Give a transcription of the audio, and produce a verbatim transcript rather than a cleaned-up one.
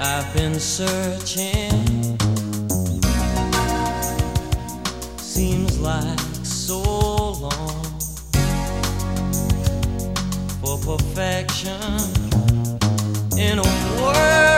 I've been searching, seems like so long, for perfection in a world